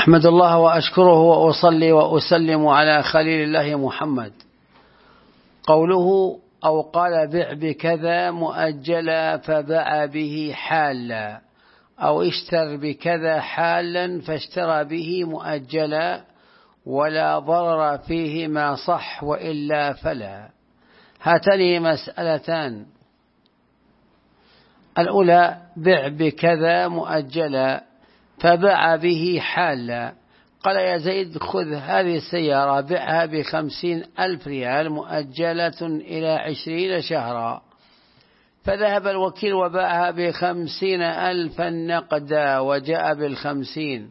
أحمد الله وأشكره وأصلي وأسلم على خليل الله محمد. قوله أو قال بع بكذا مؤجلا فباع به حالا، أو اشتر بكذا حالا فاشترى به مؤجلا، ولا ضرر فيه ما صح وإلا فلا. هاتان مسألتان. الأولى بع بكذا مؤجلا فباع به حالا. قال يا زيد خذ هذه السيارة بعها ب50,000 ريال مؤجلة إلى 20 شهرا. فذهب الوكيل وباعها ب50,000 نقدا وجاء بال50.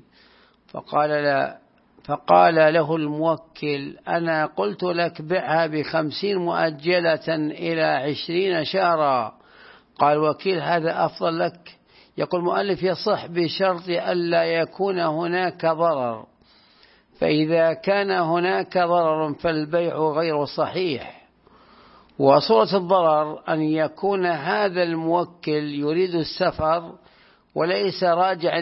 فقال له الموكل أنا قلت لك بعها ب50 مؤجلة إلى 20 شهرا. قال الوكيل هذا أفضل لك. يقول المؤلف يصح بشرط ألا يكون هناك ضرر، فإذا كان هناك ضرر فالبيع غير صحيح. وصورة الضرر أن يكون هذا الموكل يريد السفر وليس راجعا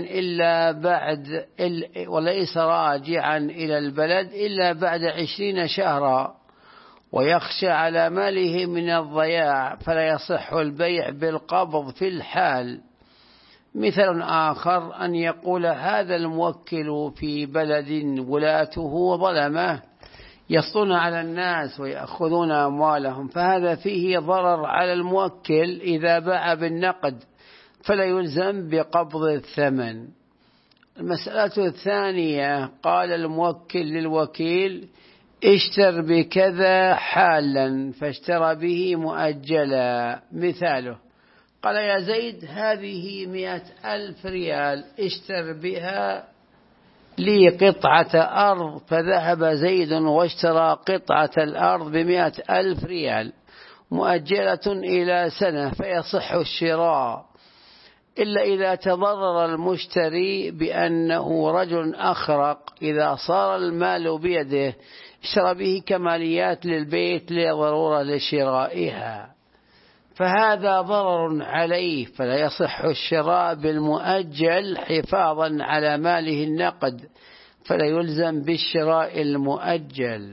إلى البلد إلا بعد 20 شهرا، ويخشى على ماله من الضياع، فلا يصح البيع بالقبض في الحال. مثال آخر أن يقول هذا الموكل في بلد ولاته ظلمه يسطون على الناس ويأخذون أموالهم، فهذا فيه ضرر على الموكل إذا باع بالنقد، فلا يلزم بقبض الثمن. المسألة الثانية قال الموكل للوكيل اشتر بكذا حالا فاشترى به مؤجلا. مثاله قال يا زيد هذه 100,000 ريال اشتر بها لي قطعة أرض. فذهب زيد واشترى قطعة الأرض ب100,000 ريال مؤجلة إلى سنة، فيصح الشراء إلا إذا تضرر المشتري بأنه رجل أخرق. إذا صار المال بيده اشترى به كماليات للبيت لضرورة لشرائها، فهذا ضرر عليه، فلا يصح الشراء بالمؤجل حفاظا على ماله النقد، فلا يلزم بالشراء المؤجل.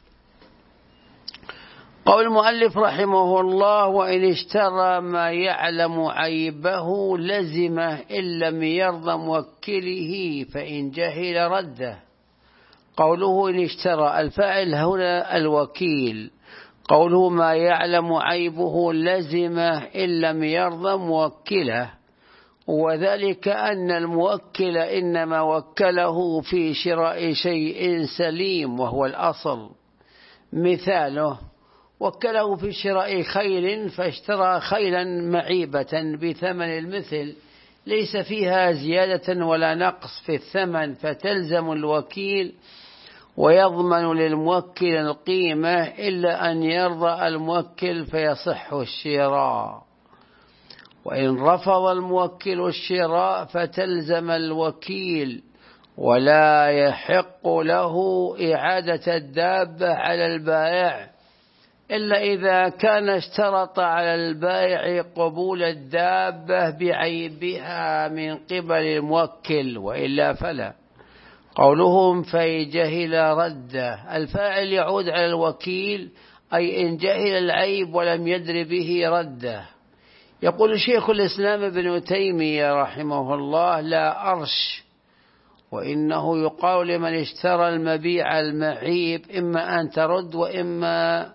قول المؤلف رحمه الله وإن اشترى ما يعلم عيبه لزمه إن لم يرضى موكله فإن جهل رده. قوله إن اشترى الفاعل هنا الوكيل. قوله ما يعلم عيبه لزمه إن لم يرضى موكله، وذلك أن الموكل إنما وكله في شراء شيء سليم وهو الأصل. مثاله وكله في شراء خيل فاشترى خيلا معيبة بثمن المثل ليس فيها زيادة ولا نقص في الثمن، فتلزم الوكيل ويضمن للموكل القيمة إلا أن يرضى الموكل فيصح الشراء. وإن رفض الموكل الشراء فتلزم الوكيل، ولا يحق له إعادة الدابة على البائع إلا إذا كان اشترط على البائع قبول الدابة بعيبها من قبل الموكل، وإلا فلا. قولهم فجهل رده، الفاعل يعود على الوكيل، أي إن جهل العيب ولم يدر به رده. يقول شيخ الإسلام ابن تيمية رحمه الله لا أرش، وإنه يقال لمن اشترى المبيع المعيب إما أن ترد وإما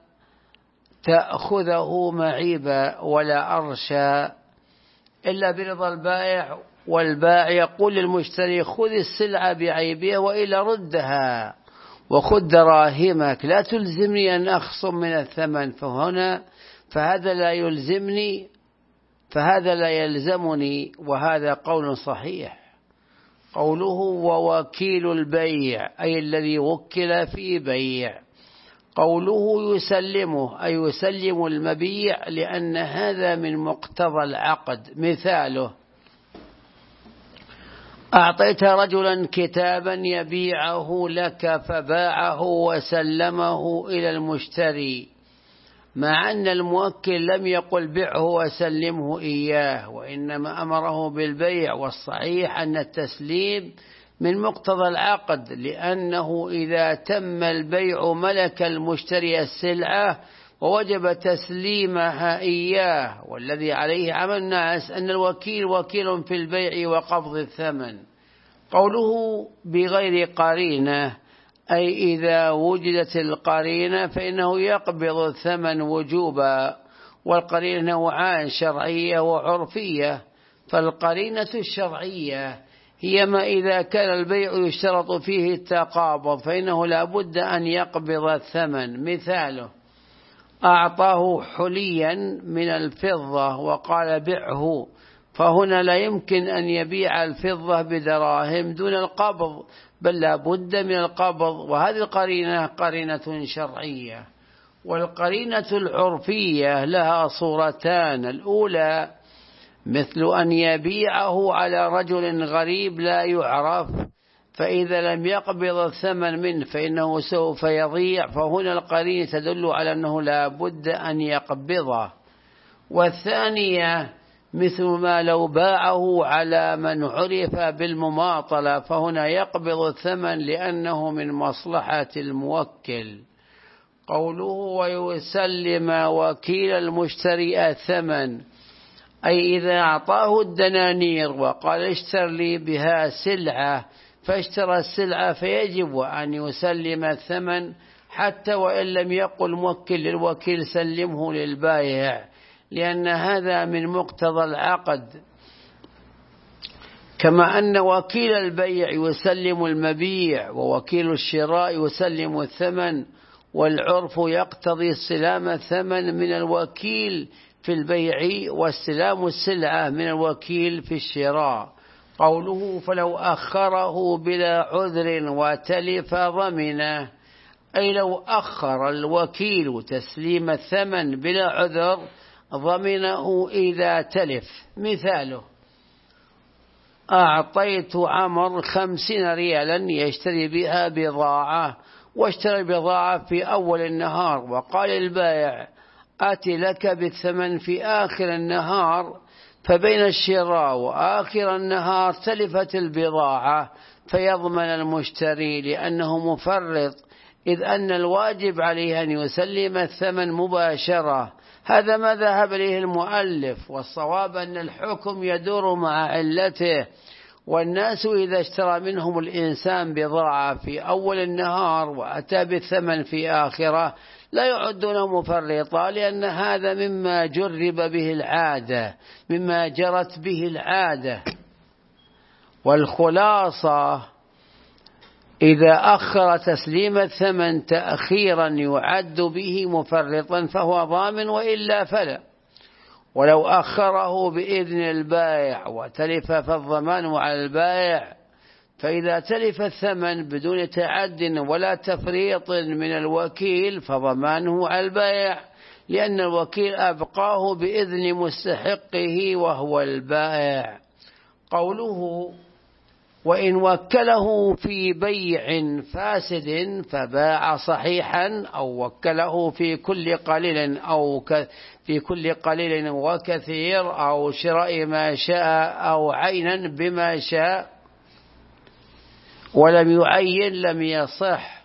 تأخذه معيبا، ولا أرش إلا برضا البائع. والبائع يقول للمشتري خذ السلعة بعيبها وإلا ردها وخذ دراهمك، لا تلزمني أن أخصم من الثمن. فهذا لا يلزمني، وهذا قول صحيح. قوله ووكيل البيع أي الذي وكل في بيع. قوله يسلمه أي يسلم المبيع، لأن هذا من مقتضى العقد. مثاله أعطيت رجلا كتابا يبيعه لك فباعه وسلمه إلى المشتري، مع أن الموكل لم يقل بعه وسلمه إياه، وإنما أمره بالبيع. والصحيح أن التسليم من مقتضى العقد، لأنه إذا تم البيع ملك المشتري السلعة ووجب تسليمها إياه، والذي عليه عمل الناس أن الوكيل وكيل في البيع وقبض الثمن. قوله بغير قرينة أي إذا وجدت القرينة فإنه يقبض الثمن وجوبا، والقرينة نوعان: شرعية وعرفية. فالقرينة الشرعية هي ما إذا كان البيع يشترط فيه التقابض فإنه لا بد أن يقبض الثمن. مثاله: أعطاه حليا من الفضة وقال بعه، فهنا لا يمكن أن يبيع الفضة بدراهم دون القبض، بل لا بد من القبض، وهذه القرينة قرينة شرعية. والقرينة العرفية لها صورتان: الأولى مثل أن يبيعه على رجل غريب لا يعرف، فإذا لم يقبض الثمن منه فإنه سوف يضيع، فهنا القرينة تدل على أنه لا بد أن يقبضه. والثانية مثل ما لو باعه على من عرف بالمماطلة، فهنا يقبض الثمن لأنه من مصلحة الموكل. قوله ويسلم وكيل المشتري الثمن، أي إذا أعطاه الدنانير وقال اشتر لي بها سلعة فاشترى السلعة فيجب أن يسلم الثمن، حتى وإن لم يقل موكل للوكيل سلمه للبائع، لأن هذا من مقتضى العقد. كما أن وكيل البيع يسلم المبيع ووكيل الشراء يسلم الثمن، والعرف يقتضي استلام الثمن من الوكيل في البيع واستلام السلعة من الوكيل في الشراء. قوله فلو أخره بلا عذر وتلف ضمنه، أي لو أخر الوكيل تسليم الثمن بلا عذر ضمنه إذا تلف. مثاله: أعطيت عمر 50 ريالا يشتري بها بضاعة، واشتري بضاعة في أول النهار، وقال البائع آتي لك بالثمن في آخر النهار، فبين الشراء وآخر النهار تلفت البضاعة، فيضمن المشتري لأنه مفرط، إذ أن الواجب عليه أن يسلم الثمن مباشرة. هذا ما ذهب إليه المؤلف، والصواب أن الحكم يدور مع علته. والناس إذا اشترى منهم الإنسان بضاعة في أول النهار وأتى بالثمن في آخرة لا يعدون مفرطا، لأن هذا مما جرب به العادة، مما جرت به العادة. والخلاصة إذا أخر تسليم الثمن تأخيرا يعد به مفرطا فهو ضامن، وإلا فلا. ولو أخره بإذن البائع وتلف فالضمان على البائع، فإذا تلف الثمن بدون تعد ولا تفريط من الوكيل فضمانه على البائع، لأن الوكيل أبقاه بإذن مستحقه وهو البائع. قوله وإن وكله في بيع فاسد فباع صحيحا، أو وكله في كل قليل أو في كل قليل وكثير، أو شراء ما شاء أو عينا بما شاء ولم يعين لم يصح.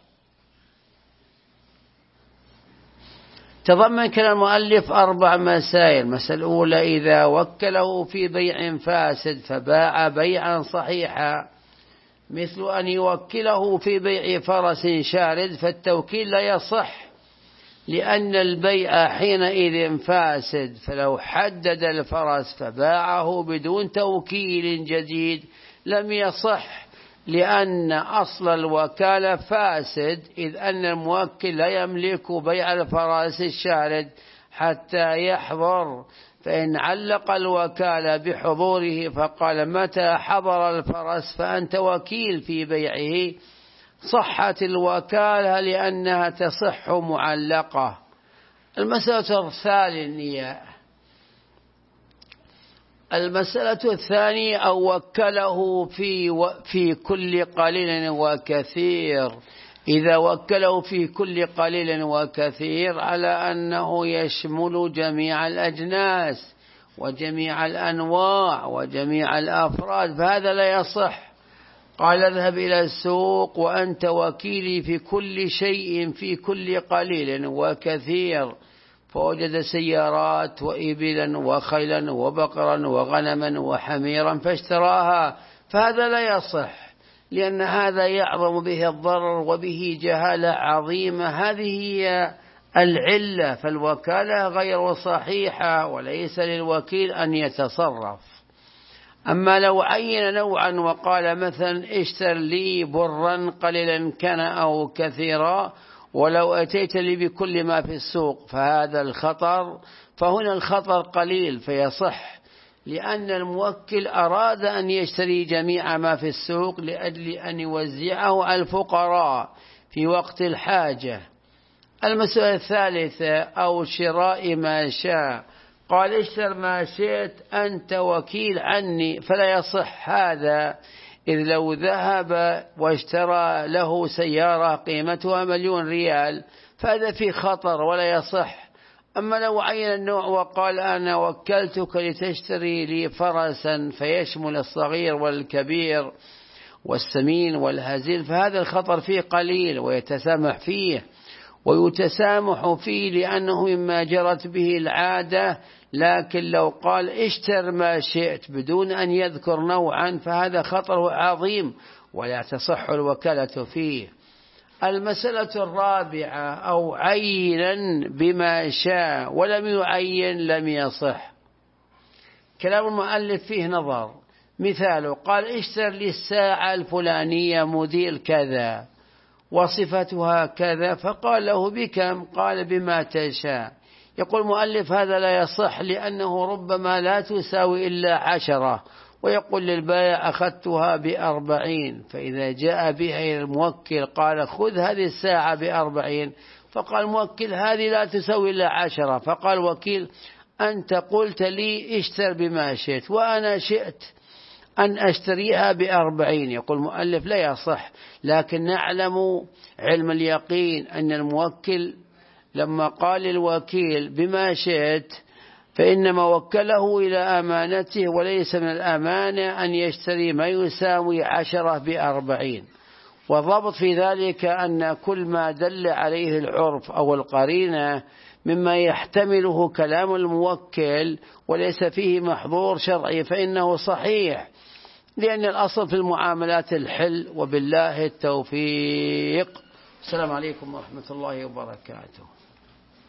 تضمن كلام المؤلف 4 مسائل. المسألة الأولى: إذا وكله في بيع فاسد فباع بيعا صحيحا، مثل أن يوكله في بيع فرس شارد، فالتوكيل لا يصح لأن البيع حينئذ فاسد، فلو حدد الفرس فباعه بدون توكيل جديد لم يصح، لأن أصل الوكالة فاسد، إذ أن الموكل لا يملك بيع الفرس الشارد حتى يحضر، فإن علق الوكالة بحضوره فقال متى حضر الفرس فأنت وكيل في بيعه، صحت الوكالة لأنها تصح معلقة. المسألة الثانية: أو وكله في كل قليل وكثير. إذا وكله في كل قليل وكثير على أنه يشمل جميع الأجناس وجميع الأنواع وجميع الأفراد، فهذا لا يصح. قال اذهب إلى السوق وأنت وكيلي في كل شيء في كل قليل وكثير، فوجد سيارات وإبلا وخيلا وبقرا وغنما وحميرا فاشتراها، فهذا لا يصح، لأن هذا يعظم به الضرر وبه جهالة عظيمة. هذه هي العلة، فالوكالة غير صحيحة وليس للوكيل أن يتصرف. أما لو عين نوعا وقال مثلا اشتر لي برا قليلا كان أو كثيرا ولو أتيت لي بكل ما في السوق، فهذا الخطر، فهنا الخطر قليل فيصح، لأن الموكل أراد أن يشتري جميع ما في السوق لأجل أن يوزعه على الفقراء في وقت الحاجة. المسألة الثالثة أو شراء ما شاء، قال اشتر ما شئت أنت وكيل عني، فلا يصح هذا، إذ لو ذهب واشترى له سيارة قيمتها 1,000,000 ريال فهذا في خطر ولا يصح. أما لو عين النوع وقال أنا وكلتك لتشتري لي فرسا فيشمل الصغير والكبير والسمين والهزيل، فهذا الخطر فيه قليل ويتسامح فيه لأنه مما جرت به العادة. لكن لو قال اشتر ما شئت بدون أن يذكر نوعا فهذا خطر عظيم ولا تصح الوكالة فيه. المسألة الرابعة أو عينا بما شاء ولم يعين لم يصح. كلام المؤلف فيه نظر. مثاله قال اشتر لي الساعة الفلانية موديل كذا وصفتها كذا، فقال له بكم؟ قال بما تشاء. يقول المؤلف هذا لا يصح، لأنه ربما لا تساوي إلا 10، ويقول للبائع أخذتها ب40، فإذا جاء بها إلى الموكل قال خذ هذه الساعة ب40، فقال الموكل هذه لا تساوي إلا 10، فقال الوكيل أنت قلت لي اشتر بما شئت وأنا شئت أن أشتريها ب40. يقول المؤلف لا يصح، لكن نعلم علم اليقين أن الموكل لما قال للوكيل بما شئت فإنما وكله إلى أمانته، وليس من الأمانة أن يشتري ما يساوي 10 ب40. والضبط في ذلك أن كل ما دل عليه العرف أو القرينة مما يحتمله كلام الموكل وليس فيه محظور شرعي فإنه صحيح، لأن الأصل في المعاملات الحل. وبالله التوفيق. السلام عليكم ورحمة الله وبركاته.